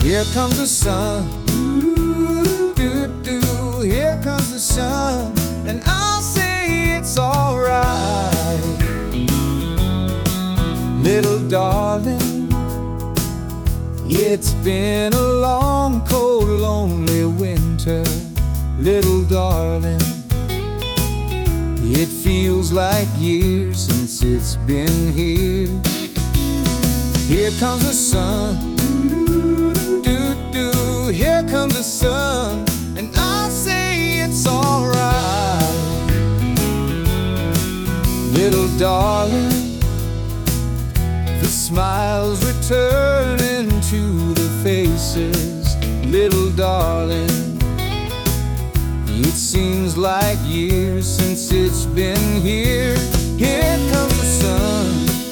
Here comes the sun, doo-doo-doo. Here comes the sun, and I'll say it's alright. Little darling, it's been a long, cold, lonely winter. Little darling, it feels like years since it's been here. Here comes the sun, doo-doo. Here comes the sun, and I'll say it's alright. Little darling, the smiles returning to the faces. Little darling, it seems like years since it's been here. Here comes the sun,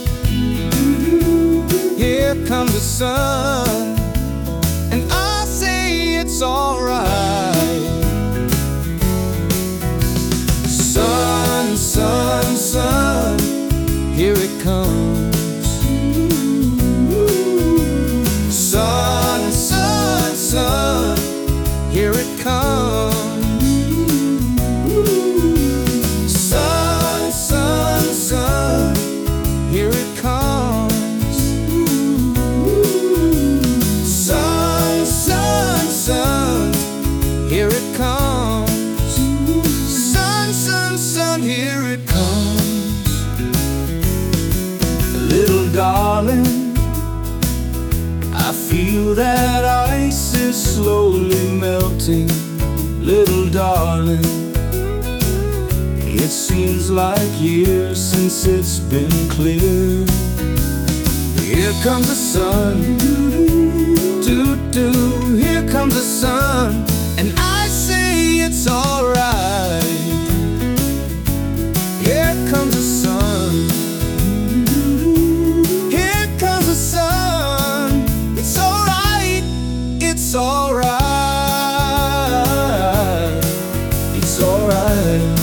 here comes the sun, and I say it's alright. Sun, sun, sun, here it comes. Sun, sun, sun, here it comes. Sun, sun, sun, here it comes. Sun, sun, sun, here it comes. Sun, sun, sun, here it comes. Little darling, I feel that ice is slowly melting. Little darling, it seems like years since it's been clear. Here comes the sun, doo-doo. Here comes the sun, and I say it's alright. Here comes the sun, here comes the sun. It's alright, it's alright, it's alright.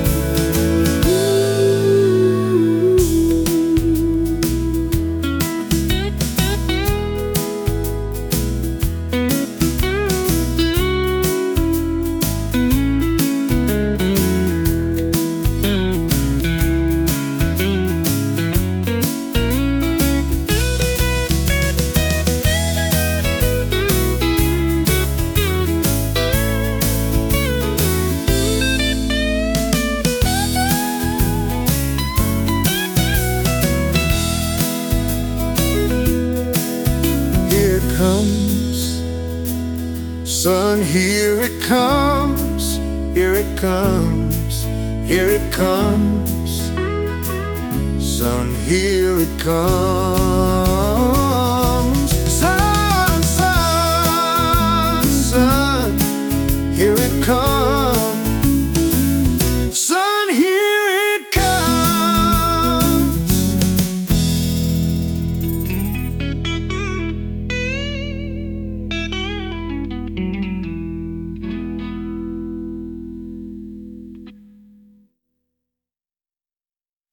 Sun, here it comes, here it comes, here it comes. Sun, here it comes. Sun, sun, sun, here it comes.